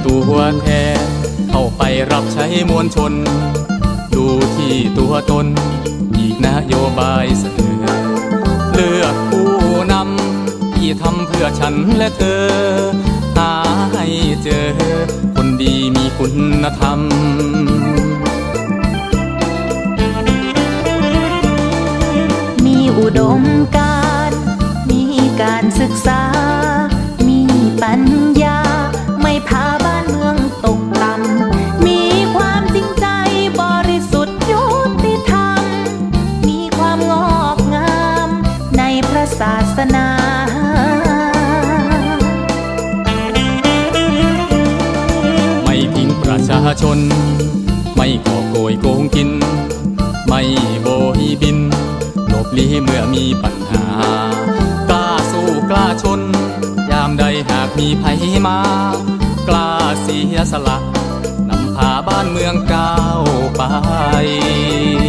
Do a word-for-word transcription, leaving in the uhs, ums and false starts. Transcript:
ตัวแทนเข้าไปรับใช้มวลชนดูที่ตัวตนอีกนโยบายเสนอเลือกผู้นำที่ทำเพื่อฉันและเธอหาให้เจอคนดีมีคุณธรรมมีอุดมการณ์มีการศึกษามีปัญญาไม่พาบ้านเมืองตกต่ำมีความจริงใจบริสุทธิ์ยุติธรรมมีความงอกงามในพระศาสนาไม่ทิ้งประชาชนไม่ก่อโกยโกงกินไม่โบยบินหลบลี้เมื่อมีปัญหากล้าสู้กล้าชนยามใดหากมีภัยมากล้าเสียสละนำพาบ้านเมืองก้าวไป